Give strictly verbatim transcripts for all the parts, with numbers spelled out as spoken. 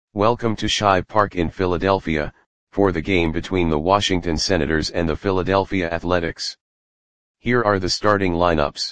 Welcome to Shive Park in Philadelphia, for the game between the Washington Senators and the Philadelphia Athletics. Here are the starting lineups.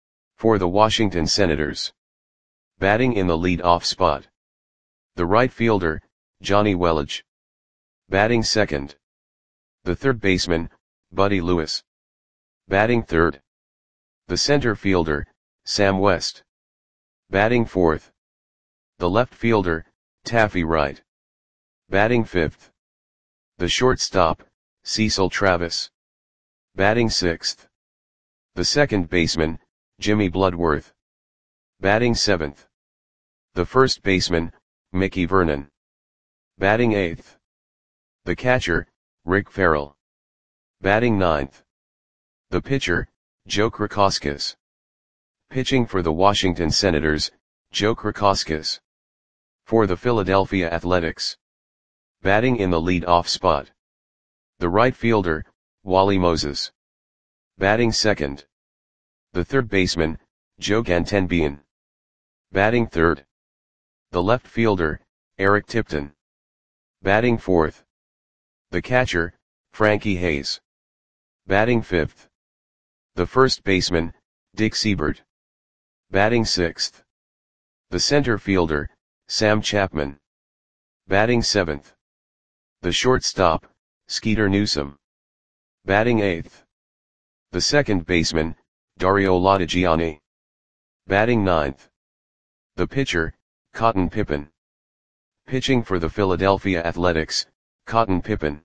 For the Washington Senators. Batting in the lead-off spot. The right fielder, Johnny Welage. Batting second. The third baseman, Buddy Lewis. Batting third. The center fielder, Sam West. Batting fourth. The left fielder, Taffy Wright. Batting fifth. The shortstop, Cecil Travis. Batting sixth. The second baseman, Jimmy Bloodworth. Batting seventh. The first baseman, Mickey Vernon. Batting eighth. The catcher, Rick Farrell. Batting ninth. The pitcher, Joe Krakoskas. Pitching for the Washington Senators, Joe Krakoskas. For the Philadelphia Athletics. Batting in the lead-off spot. The right fielder, Wally Moses. Batting second. The third baseman, Joe Gantenbein. Batting third. The left fielder, Eric Tipton. Batting fourth. The catcher, Frankie Hayes. Batting fifth. The first baseman, Dick Siebert. Batting sixth. The center fielder, Sam Chapman. Batting seventh. The shortstop, Skeeter Newsome. Batting eighth. The second baseman, Dario Lodigiani. Batting ninth. The pitcher, Cotton Pippen. Pitching for the Philadelphia Athletics, Cotton Pippen.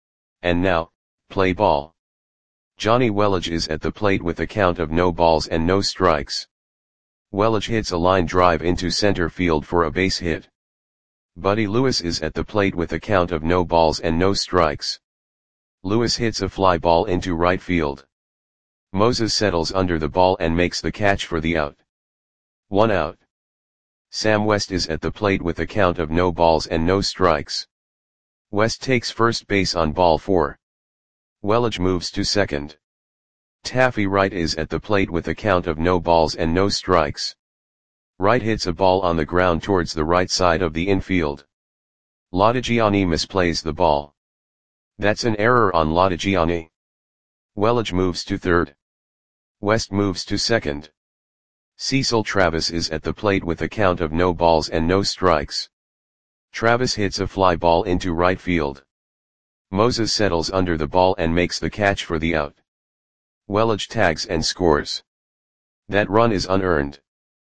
And now, play ball. Johnny Welage is at the plate with a count of no balls and no strikes. Welage hits a line drive into center field for a base hit. Buddy Lewis is at the plate with a count of no balls and no strikes. Lewis hits a fly ball into right field. Moses settles under the ball and makes the catch for the out. One out. Sam West is at the plate with a count of no balls and no strikes. West takes first base on ball four. Welage moves to second. Taffy Wright is at the plate with a count of no balls and no strikes. Wright hits a ball on the ground towards the right side of the infield. Lodigiani misplays the ball. That's an error on Lodigiani. Welage moves to third. West moves to second. Cecil Travis is at the plate with a count of no balls and no strikes. Travis hits a fly ball into right field. Moses settles under the ball and makes the catch for the out. Welage tags and scores. That run is unearned.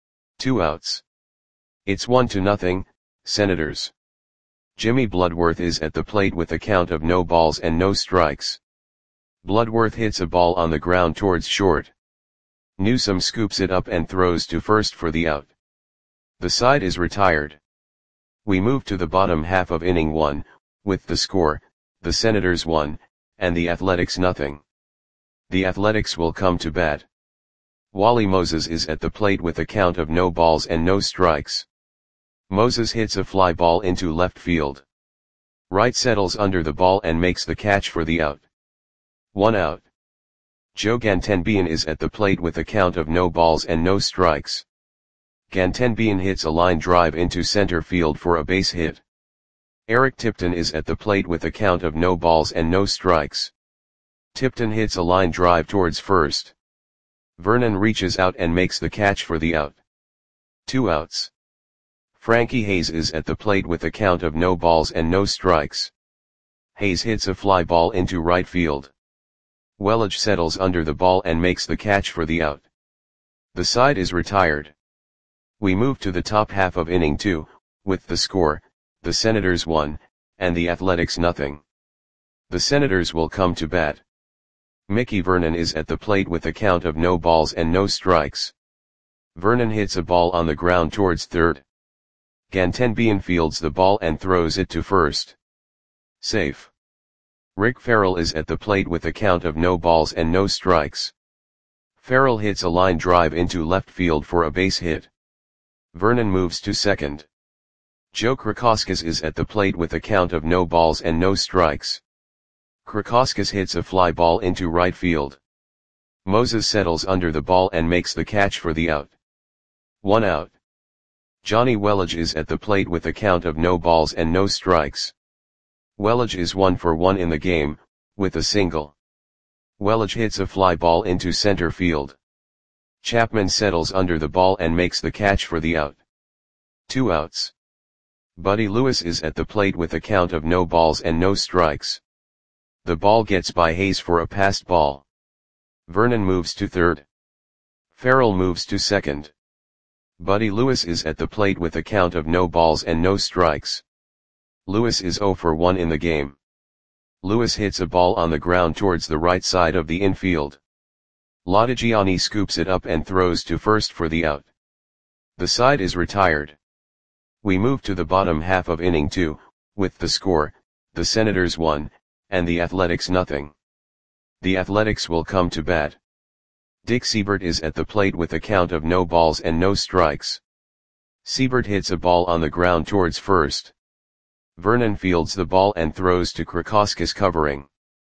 Two outs. It's one to nothing, Senators. Jimmy Bloodworth is at the plate with a count of no balls and no strikes. Bloodworth hits a ball on the ground towards short. Newsome scoops it up and throws to first for the out. The side is retired. We move to the bottom half of inning one, with the score, the Senators one, and the Athletics nothing. The Athletics will come to bat. Wally Moses is at the plate with a count of no balls and no strikes. Moses hits a fly ball into left field. Wright settles under the ball and makes the catch for the out. One out. Joe Gantenbein is at the plate with a count of no balls and no strikes. Gantenbein hits a line drive into center field for a base hit. Eric Tipton is at the plate with a count of no balls and no strikes. Tipton hits a line drive towards first. Vernon reaches out and makes the catch for the out. Two outs. Frankie Hayes is at the plate with a count of no balls and no strikes. Hayes hits a fly ball into right field. Welage settles under the ball and makes the catch for the out. The side is retired. We move to the top half of inning two, with the score, the Senators one, and the Athletics nothing. The Senators will come to bat. Mickey Vernon is at the plate with a count of no balls and no strikes. Vernon hits a ball on the ground towards third. Gantenbein fields the ball and throws it to first. Safe. Rick Farrell is at the plate with a count of no balls and no strikes. Farrell hits a line drive into left field for a base hit. Vernon moves to second. Joe Krakoskas is at the plate with a count of no balls and no strikes. Krakoskas hits a fly ball into right field. Moses settles under the ball and makes the catch for the out. One out. Johnny Welage is at the plate with a count of no balls and no strikes. Welage is one for one in the game, with a single. Welage hits a fly ball into center field. Chapman settles under the ball and makes the catch for the out. Two outs. Buddy Lewis is at the plate with a count of no balls and no strikes. The ball gets by Hayes for a passed ball. Vernon moves to third. Farrell moves to second. Buddy Lewis is at the plate with a count of no balls and no strikes. Lewis is zero for one in the game. Lewis hits a ball on the ground towards the right side of the infield. Lodigiani scoops it up and throws to first for the out. The side is retired. We move to the bottom half of inning two, with the score, the Senators one, and the Athletics nothing. The Athletics will come to bat. Dick Seibert is at the plate with a count of no balls and no strikes. Seibert hits a ball on the ground towards first. Vernon fields the ball and throws to Krakowskis covering.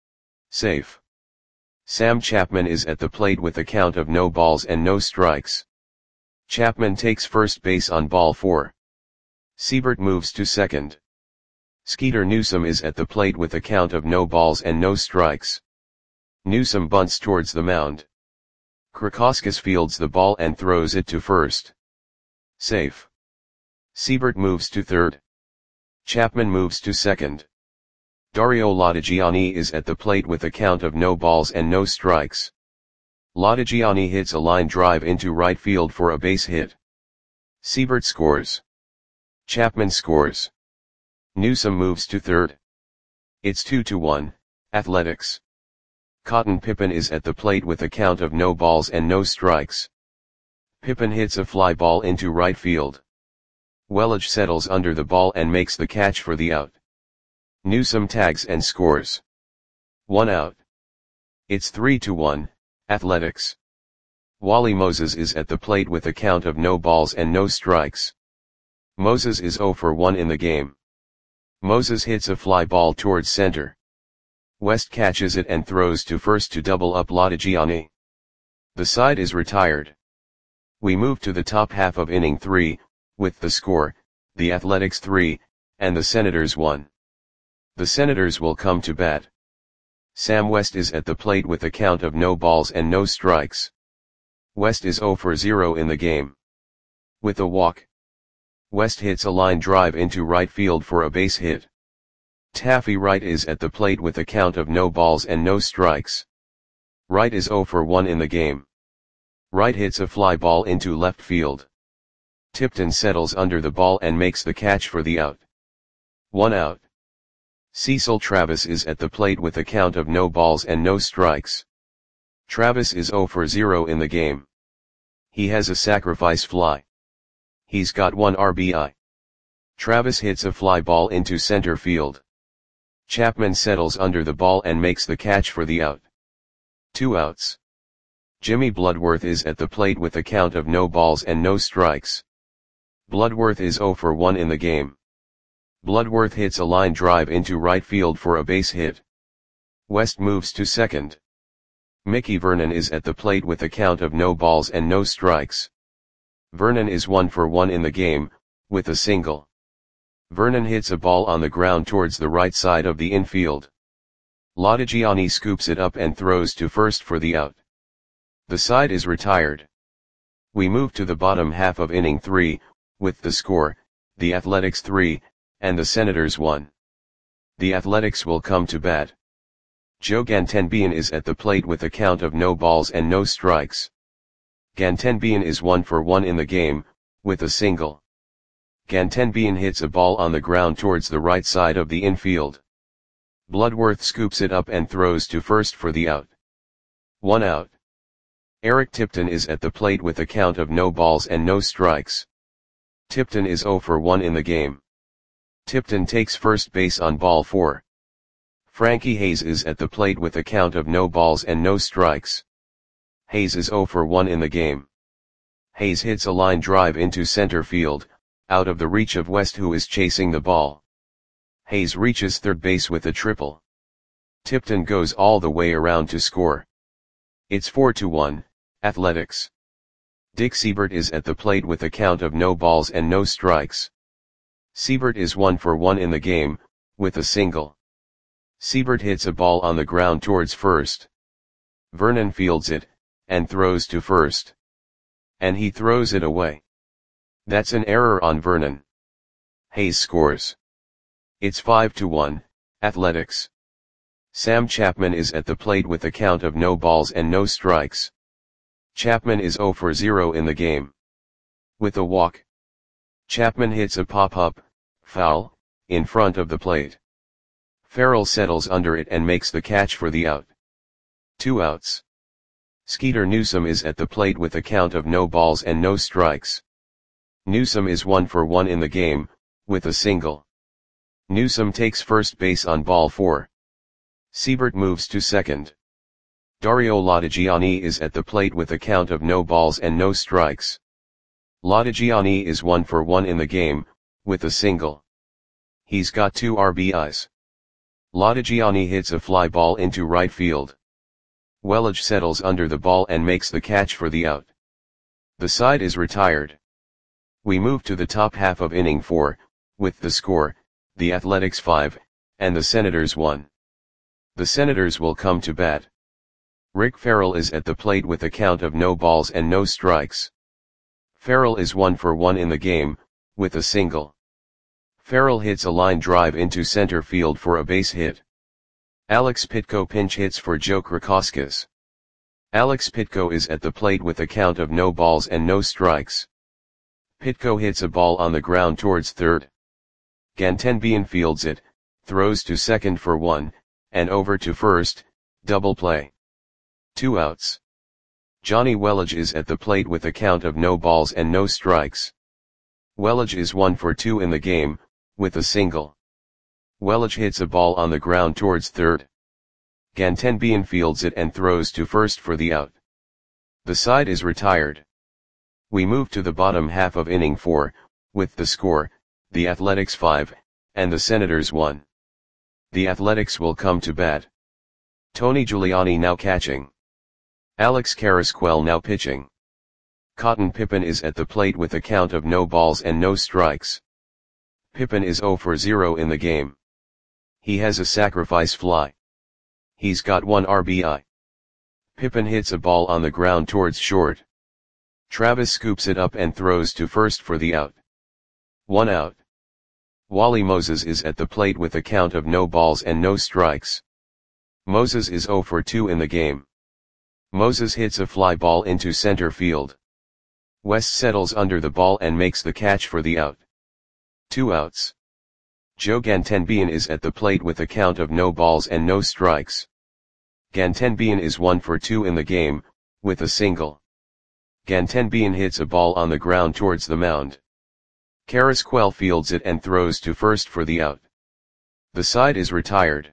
Safe. Sam Chapman is at the plate with a count of no balls and no strikes. Chapman takes first base on ball four. Seibert moves to second. Skeeter Newsom is at the plate with a count of no balls and no strikes. Newsom bunts towards the mound. Krakowskis fields the ball and throws it to first. Safe. Seibert moves to third. Chapman moves to second. Dario Lodigiani is at the plate with a count of no balls and no strikes. Lodigiani hits a line drive into right field for a base hit. Seibert scores. Chapman scores. Newsom moves to third. It's two to one, Athletics. Cotton Pippen is at the plate with a count of no balls and no strikes. Pippen hits a fly ball into right field. Welage settles under the ball and makes the catch for the out. Newsom tags and scores. One out. It's three to one, Athletics. Wally Moses is at the plate with a count of no balls and no strikes. Moses is zero for one in the game. Moses hits a fly ball towards center. West catches it and throws to first to double up Lodigiani. The side is retired. We move to the top half of inning three, with the score, the Athletics three, and the Senators one. The Senators will come to bat. Sam West is at the plate with a count of no balls and no strikes. West is zero for zero in the game. With a walk. West hits a line drive into right field for a base hit. Taffy Wright is at the plate with a count of no balls and no strikes. Wright is zero for one in the game. Wright hits a fly ball into left field. Tipton settles under the ball and makes the catch for the out. One out. Cecil Travis is at the plate with a count of no balls and no strikes. Travis is zero for zero in the game. He has a sacrifice fly. He's got one R B I. Travis hits a fly ball into center field. Chapman settles under the ball and makes the catch for the out. Two outs. Jimmy Bloodworth is at the plate with a count of no balls and no strikes. Bloodworth is zero for one in the game. Bloodworth hits a line drive into right field for a base hit. West moves to second. Mickey Vernon is at the plate with a count of no balls and no strikes. Vernon is one for one in the game, with a single. Vernon hits a ball on the ground towards the right side of the infield. Lodigiani scoops it up and throws to first for the out. The side is retired. We move to the bottom half of inning three, with the score, the Athletics three, and the Senators one. The Athletics will come to bat. Joe Gantenbean is at the plate with a count of no balls and no strikes. Gantenbean is one for one in the game, with a single. Gantenbean hits a ball on the ground towards the right side of the infield. Bloodworth scoops it up and throws to first for the out. One out. Eric Tipton is at the plate with a count of no balls and no strikes. Tipton is zero for one in the game. Tipton takes first base on ball four. Frankie Hayes is at the plate with a count of no balls and no strikes. Hayes is zero for one in the game. Hayes hits a line drive into center field, out of the reach of West, who is chasing the ball. Hayes reaches third base with a triple. Tipton goes all the way around to score. It's four to one, Athletics. Dick Seibert is at the plate with a count of no balls and no strikes. Seibert is one for one in the game, with a single. Seibert hits a ball on the ground towards first. Vernon fields it, and throws to first. And he throws it away. That's an error on Vernon. Hayes scores. It's five to one, Athletics. Sam Chapman is at the plate with a count of no balls and no strikes. Chapman is zero for zero in the game. With a walk. Chapman hits a pop-up, foul, in front of the plate. Farrell settles under it and makes the catch for the out. Two outs. Skeeter Newsom is at the plate with a count of no balls and no strikes. Newsom is one for one in the game, with a single. Newsom takes first base on ball four. Seibert moves to second. Dario Latigiani is at the plate with a count of no balls and no strikes. Latigiani is one for one in the game, with a single. He's got two R B Is. Latigiani hits a fly ball into right field. Welage settles under the ball and makes the catch for the out. The side is retired. We move to the top half of inning four, with the score, the Athletics five, and the Senators one. The Senators will come to bat. Rick Farrell is at the plate with a count of no balls and no strikes. Farrell is one for one in the game, with a single. Farrell hits a line drive into center field for a base hit. Alex Pitko pinch hits for Joe Krakowskis. Alex Pitko is at the plate with a count of no balls and no strikes. Pitko hits a ball on the ground towards third. Gantenbean fields it, throws to second for one, and over to first, double play. Two outs. Johnny Welage is at the plate with a count of no balls and no strikes. Welage is one for two in the game, with a single. Welage hits a ball on the ground towards third. Gantenbean fields it and throws to first for the out. The side is retired. We move to the bottom half of inning four, with the score, the Athletics five, and the Senators one. The Athletics will come to bat. Tony Giuliani now catching. Alex Carrasquel now pitching. Cotton Pippen is at the plate with a count of no balls and no strikes. Pippen is zero for zero in the game. He has a sacrifice fly. He's got one R B I. Pippen hits a ball on the ground towards short. Travis scoops it up and throws to first for the out. One out. Wally Moses is at the plate with a count of no balls and no strikes. Moses is zero for two in the game. Moses hits a fly ball into center field. West settles under the ball and makes the catch for the out. Two outs. Joe Gantenbean is at the plate with a count of no balls and no strikes. Gantenbean is one for two in the game, with a single. Gantenbean hits a ball on the ground towards the mound. Carrasquel fields it and throws to first for the out. The side is retired.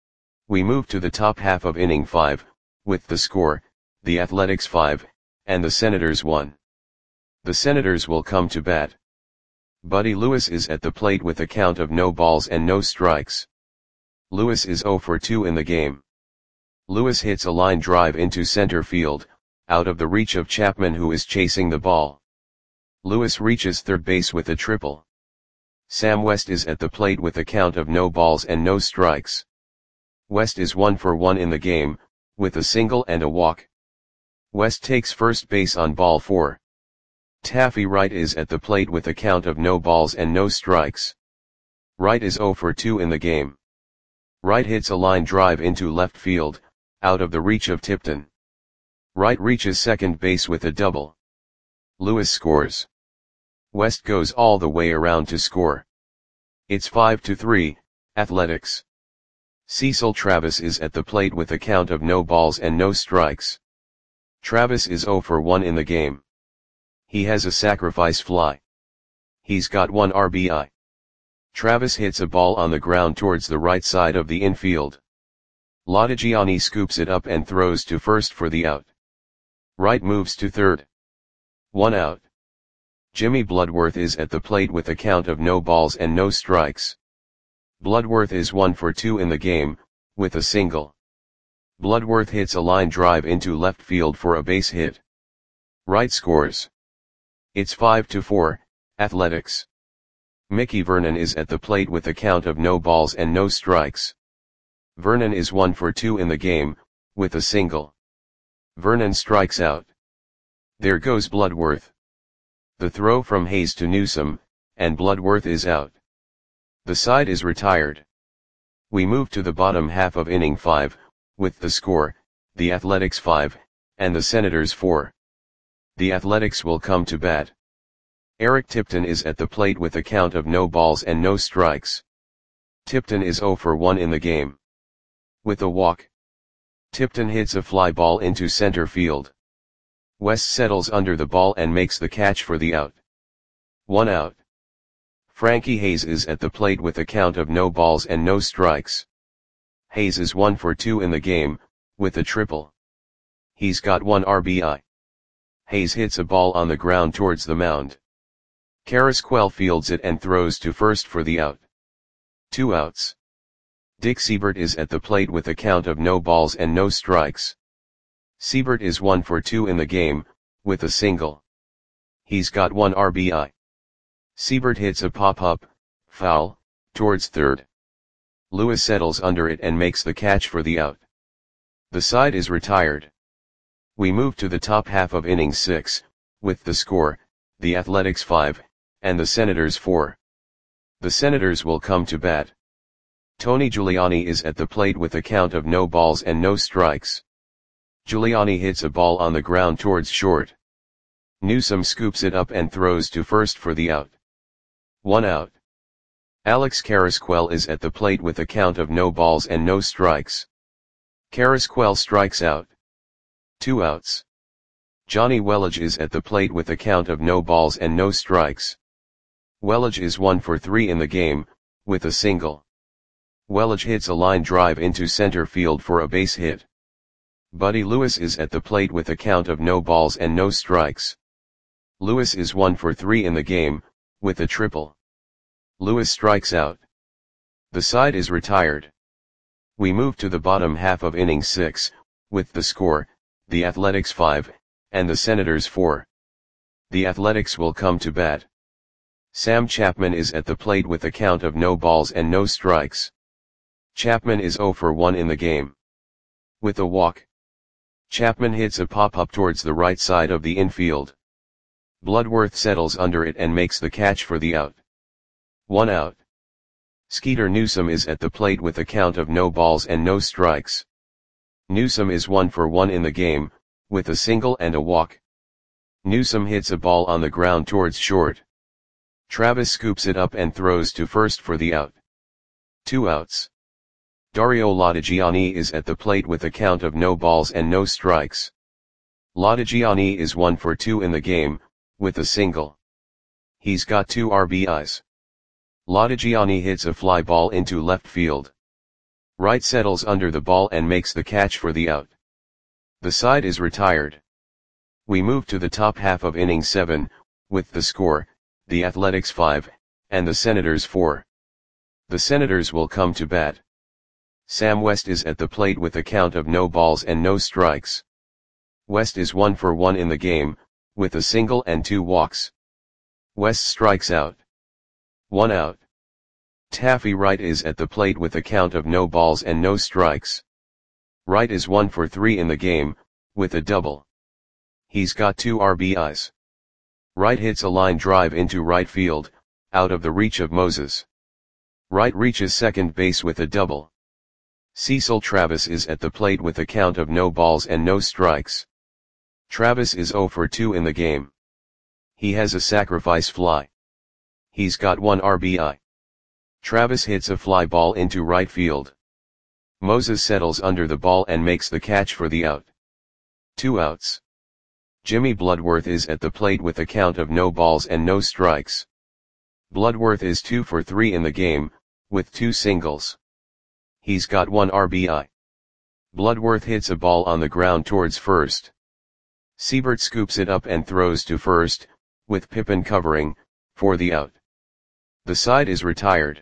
We move to the top half of inning five, with the score, the Athletics five, and the Senators one. The Senators will come to bat. Buddy Lewis is at the plate with a count of no balls and no strikes. Lewis is zero for two in the game. Lewis hits a line drive into center field, out of the reach of Chapman who is chasing the ball. Lewis reaches third base with a triple. Sam West is at the plate with a count of no balls and no strikes. West is one for one in the game, with a single and a walk. West takes first base on ball four. Taffy Wright is at the plate with a count of no balls and no strikes. Wright is zero for two in the game. Wright hits a line drive into left field, out of the reach of Tipton. Wright reaches second base with a double. Lewis scores. West goes all the way around to score. It's five to three, Athletics. Cecil Travis is at the plate with a count of no balls and no strikes. Travis is zero for one in the game. He has a sacrifice fly. He's got one R B I. Travis hits a ball on the ground towards the right side of the infield. Latigiani scoops it up and throws to first for the out. Wright moves to third. One out. Jimmy Bloodworth is at the plate with a count of no balls and no strikes. Bloodworth is one for two in the game, with a single. Bloodworth hits a line drive into left field for a base hit. Wright scores. It's five to four, Athletics. Mickey Vernon is at the plate with a count of no balls and no strikes. Vernon is one for two in the game, with a single. Vernon strikes out. There goes Bloodworth. The throw from Hayes to Newsome, and Bloodworth is out. The side is retired. We move to the bottom half of inning five, with the score, the Athletics five, and the Senators four. The Athletics will come to bat. Eric Tipton is at the plate with a count of no balls and no strikes. Tipton is oh for one in the game. With a walk, Tipton hits a fly ball into center field. West settles under the ball and makes the catch for the out. One out. Frankie Hayes is at the plate with a count of no balls and no strikes. Hayes is one for two in the game, with a triple. He's got one R B I. Hayes hits a ball on the ground towards the mound. Carrasquel fields it and throws to first for the out. Two outs. Dick Siebert is at the plate with a count of no balls and no strikes. Siebert is one for two in the game, with a single. He's got one R B I. Siebert hits a pop-up, foul, towards third. Lewis settles under it and makes the catch for the out. The side is retired. We move to the top half of inning six, with the score, the Athletics five, and the Senators four. The Senators will come to bat. Tony Giuliani is at the plate with a count of no balls and no strikes. Giuliani hits a ball on the ground towards short. Newsome scoops it up and throws to first for the out. One out. Alex Carrasquel is at the plate with a count of no balls and no strikes. Carrasquel strikes out. Two outs. Johnny Welage is at the plate with a count of no balls and no strikes. Welage is one for three in the game, with a single. Welage hits a line drive into center field for a base hit. Buddy Lewis is at the plate with a count of no balls and no strikes. Lewis is one for three in the game, with a triple. Lewis strikes out. The side is retired. We move to the bottom half of inning six, with the score, the Athletics five, and the Senators four. The Athletics will come to bat. Sam Chapman is at the plate with a count of no balls and no strikes. Chapman is oh for one in the game. With a walk, Chapman hits a pop-up towards the right side of the infield. Bloodworth settles under it and makes the catch for the out. One out. Skeeter Newsome is at the plate with a count of no balls and no strikes. Newsome is one for one in the game, with a single and a walk. Newsome hits a ball on the ground towards short. Travis scoops it up and throws to first for the out. Two outs. Dario Latigiani is at the plate with a count of no balls and no strikes. Latigiani is one for two in the game, with a single. He's got two R B Is. Latigiani hits a fly ball into left field. Wright settles under the ball and makes the catch for the out. The side is retired. We move to the top half of inning seven, with the score, the Athletics five, and the Senators four. The Senators will come to bat. Sam West is at the plate with a count of no balls and no strikes. West is one for one in the game, with a single and two walks. West strikes out. One out. Taffy Wright is at the plate with a count of no balls and no strikes. Wright is one for three in the game, with a double. He's got two R B Is. Wright hits a line drive into right field, out of the reach of Moses. Wright reaches second base with a double. Cecil Travis is at the plate with a count of no balls and no strikes. Travis is oh for two in the game. He has a sacrifice fly. He's got one R B I. Travis hits a fly ball into right field. Moses settles under the ball and makes the catch for the out. Two outs. Jimmy Bloodworth is at the plate with a count of no balls and no strikes. Bloodworth is two for three in the game, with two singles. He's got one R B I. Bloodworth hits a ball on the ground towards first. Siebert scoops it up and throws to first, with Pippin covering, for the out. The side is retired.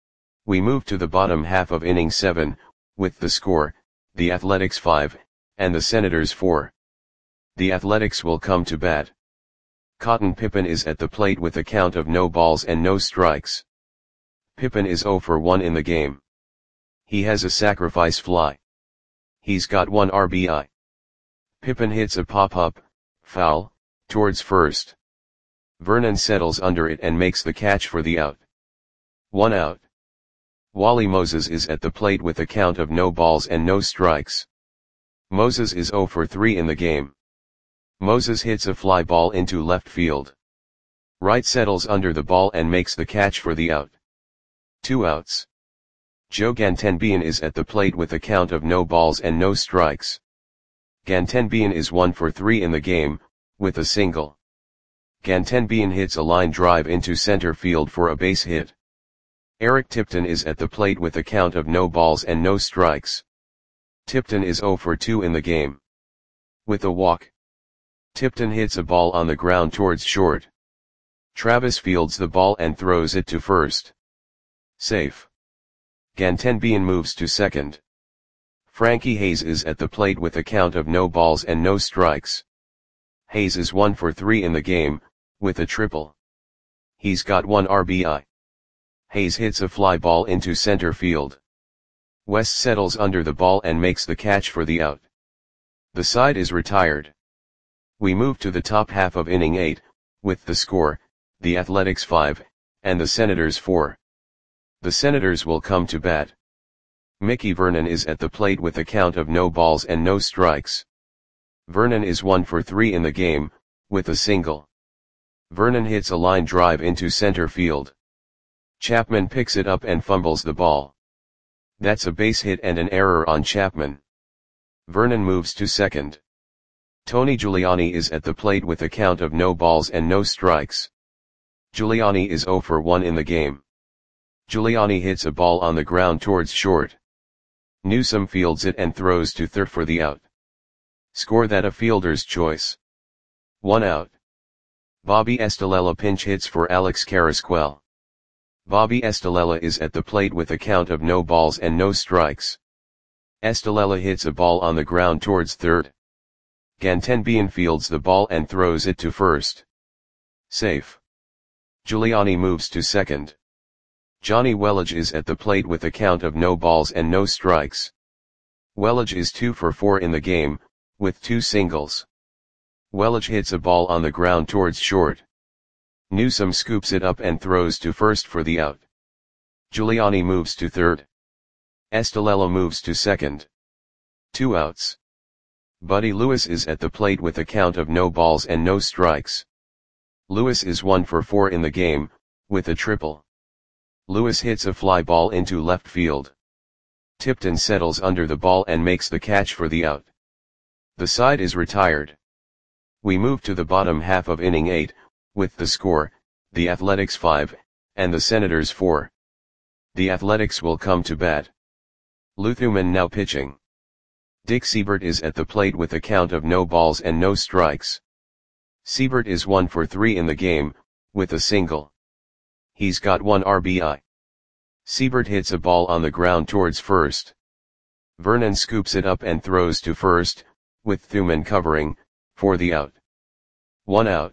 We move to the bottom half of inning seven, with the score, the Athletics five, and the Senators four. The Athletics will come to bat. Cotton Pippen is at the plate with a count of no balls and no strikes. Pippen is zero for one in the game. He has a sacrifice fly. He's got one R B I. Pippen hits a pop-up, foul, towards first. Vernon settles under it and makes the catch for the out. One out. Wally Moses is at the plate with a count of no balls and no strikes. Moses is zero for three in the game. Moses hits a fly ball into left field. Wright settles under the ball and makes the catch for the out. Two outs. Joe Gantenbein is at the plate with a count of no balls and no strikes. Gantenbein is one for three in the game, with a single. Gantenbein hits a line drive into center field for a base hit. Eric Tipton is at the plate with a count of no balls and no strikes. Tipton is zero for two in the game. With a walk. Tipton hits a ball on the ground towards short. Travis fields the ball and throws it to first. Safe. Gantenbein moves to second. Frankie Hayes is at the plate with a count of no balls and no strikes. Hayes is one for three in the game, with a triple. He's got one R B I. Hayes hits a fly ball into center field. West settles under the ball and makes the catch for the out. The side is retired. We move to the top half of inning eight, with the score, the Athletics five, and the Senators four. The Senators will come to bat. Mickey Vernon is at the plate with a count of no balls and no strikes. Vernon is one for three in the game, with a single. Vernon hits a line drive into center field. Chapman picks it up and fumbles the ball. That's a base hit and an error on Chapman. Vernon moves to second. Tony Giuliani is at the plate with a count of no balls and no strikes. Giuliani is zero for one in the game. Giuliani hits a ball on the ground towards short. Newsome fields it and throws to third for the out. Score that a fielder's choice. One out. Bobby Estalella pinch hits for Alex Carrasquel. Bobby Estalella is at the plate with a count of no balls and no strikes. Estalella hits a ball on the ground towards third. Gantenbein fields the ball and throws it to first. Safe. Giuliani moves to second. Johnny Welage is at the plate with a count of no balls and no strikes. Welage is two for four in the game, with two singles. Welage hits a ball on the ground towards short. Newsome scoops it up and throws to first for the out. Giuliani moves to third. Estalella moves to second. Two outs. Buddy Lewis is at the plate with a count of no balls and no strikes. Lewis is one for four in the game, with a triple. Lewis hits a fly ball into left field. Tipton settles under the ball and makes the catch for the out. The side is retired. We move to the bottom half of inning eight, with the score, the Athletics five, and the Senators four. The Athletics will come to bat. Lou Thuman now pitching. Dick Siebert is at the plate with a count of no balls and no strikes. Siebert is one for three in the game, with a single. He's got one R B I. Siebert hits a ball on the ground towards first. Vernon scoops it up and throws to first, with Thuman covering, for the out. One out.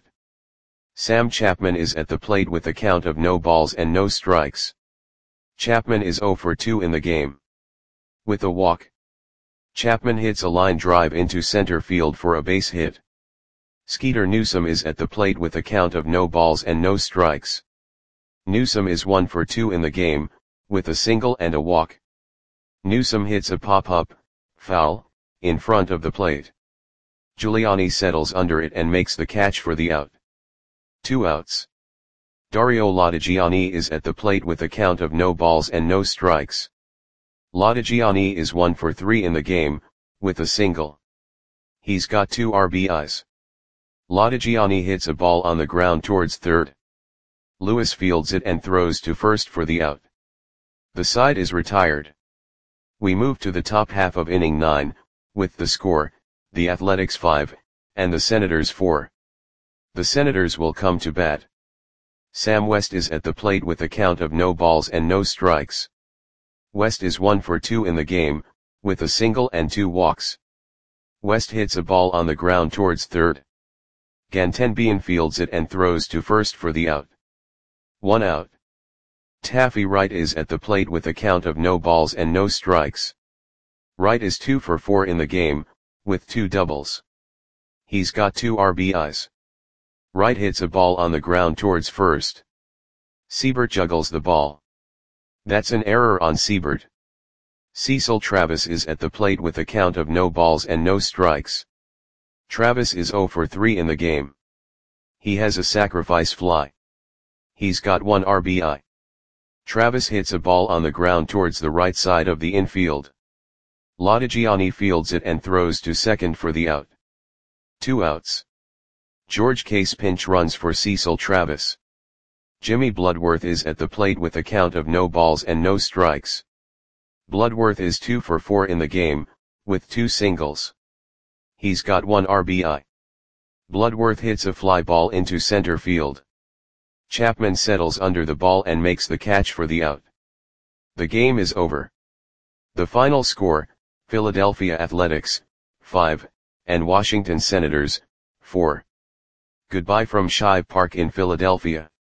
Sam Chapman is at the plate with a count of no balls and no strikes. Chapman is zero for two in the game. With a walk. Chapman hits a line drive into center field for a base hit. Skeeter Newsome is at the plate with a count of no balls and no strikes. Newsome is one for two in the game, with a single and a walk. Newsome hits a pop-up, foul, in front of the plate. Giuliani settles under it and makes the catch for the out. Two outs. Dario Latigiani is at the plate with a count of no balls and no strikes. Latigiani is one for three in the game, with a single. He's got two R B Is. Latigiani hits a ball on the ground towards third. Lewis fields it and throws to first for the out. The side is retired. We move to the top half of inning nine, with the score, the Athletics five, and the Senators four. The Senators will come to bat. Sam West is at the plate with a count of no balls and no strikes. West is one for two in the game, with a single and two walks. West hits a ball on the ground towards third. Gantenbean fields it and throws to first for the out. One out. Taffy Wright is at the plate with a count of no balls and no strikes. Wright is two for four in the game, with two doubles. He's got two R B Is. Wright hits a ball on the ground towards first. Siebert juggles the ball. That's an error on Siebert. Cecil Travis is at the plate with a count of no balls and no strikes. Travis is zero for three in the game. He has a sacrifice fly. He's got one R B I. Travis hits a ball on the ground towards the right side of the infield. Lodigiani fields it and throws to second for the out. Two outs. George Case pinch runs for Cecil Travis. Jimmy Bloodworth is at the plate with a count of no balls and no strikes. Bloodworth is two for four in the game, with two singles. He's got one R B I. Bloodworth hits a fly ball into center field. Chapman settles under the ball and makes the catch for the out. The game is over. The final score, Philadelphia Athletics, five, and Washington Senators, four. Goodbye from Shive Park in Philadelphia.